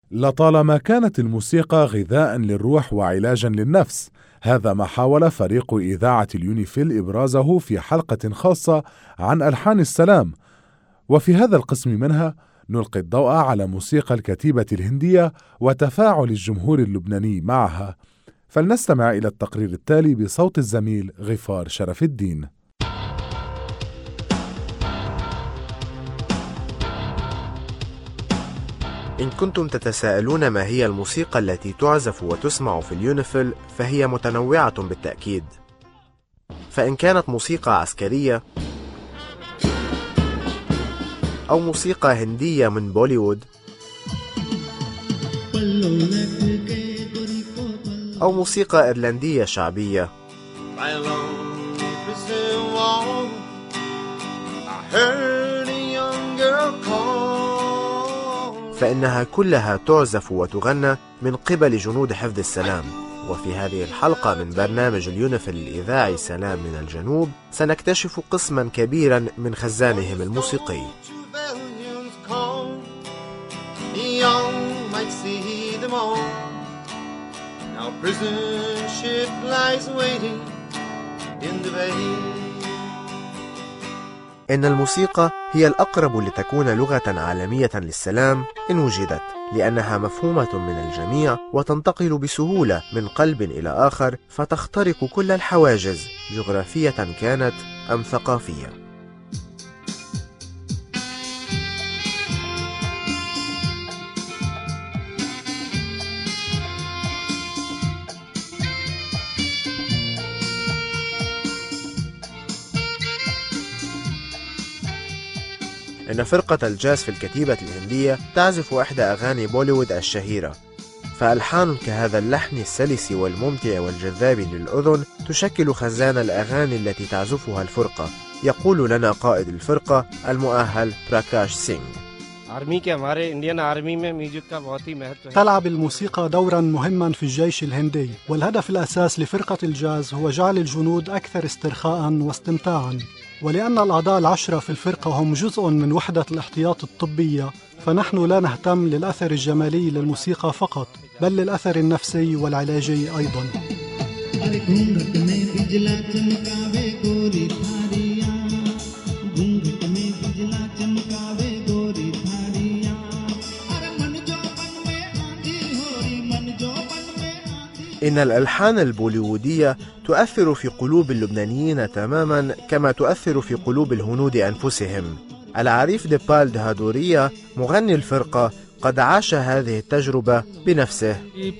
لطالما كانت الموسيقى غذاء للروح وعلاجا للنفس. هذا ما حاول فريق إذاعة اليونيفيل إبرازه في حلقة خاصة عن ألحان السلام، وفي هذا القسم منها نلقي الضوء على موسيقى الكتيبة الهندية وتفاعل الجمهور اللبناني معها. فلنستمع إلى التقرير التالي بصوت الزميل غفار شرف الدين. إن كنتم تتساءلون ما هي الموسيقى التي تعزف وتسمع في اليونيفيل، فهي متنوعة بالتأكيد. فإن كانت موسيقى عسكرية أو موسيقى هندية من بوليوود أو موسيقى إيرلندية شعبية فإنها كلها تعزف وتغنى من قبل جنود حفظ السلام. وفي هذه الحلقة من برنامج اليونيفيل الإذاعي سلام من الجنوب سنكتشف قسما كبيرا من خزانهم الموسيقي. إن الموسيقى هي الأقرب لتكون لغة عالمية للسلام إن وجدت، لأنها مفهومة من الجميع وتنتقل بسهولة من قلب إلى آخر، فتخترق كل الحواجز جغرافية كانت أم ثقافية. إن فرقة الجاز في الكتيبة الهندية تعزف إحدى أغاني بوليوود الشهيرة، فألحان كهذا اللحن السلس والممتع والجذاب للأذن تشكل خزان الأغاني التي تعزفها الفرقة. يقول لنا قائد الفرقة المؤهل براكاش سينغ: تلعب الموسيقى دورا مهما في الجيش الهندي، والهدف الأساس لفرقة الجاز هو جعل الجنود أكثر استرخاء واستمتاعا. ولأن الأعضاء العشرة في الفرقة هم جزء من وحدة الاحتياط الطبية، فنحن لا نهتم للأثر الجمالي للموسيقى فقط، بل للأثر النفسي والعلاجي أيضا. إن الألحان البوليوودية تؤثر في قلوب اللبنانيين تماما كما تؤثر في قلوب الهنود أنفسهم. العريف ديبال دهادورية مغني الفرقة قد عاش هذه التجربة بنفسه.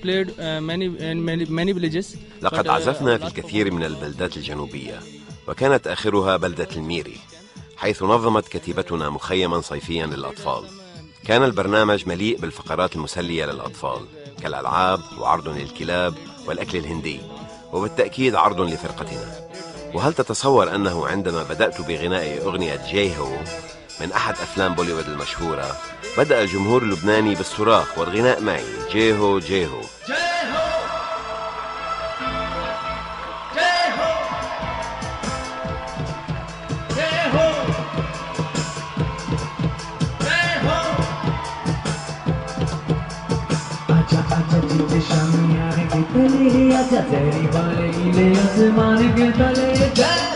لقد عزفنا في الكثير من البلدات الجنوبية، وكانت آخرها بلدة الميري، حيث نظمت كتيبتنا مخيما صيفيا للأطفال. كان البرنامج مليء بالفقرات المسلية للأطفال كالألعاب وعرض للكلاب والأكل الهندي، وبالتأكيد عرض لفرقتنا. وهل تتصور أنه عندما بدأت بغناء أغنية جيهو من أحد أفلام بوليوود المشهورة، بدأ الجمهور اللبناني بالصراخ والغناء معي: جيهو جيهو. तेरी बाले नीले आसमान के तले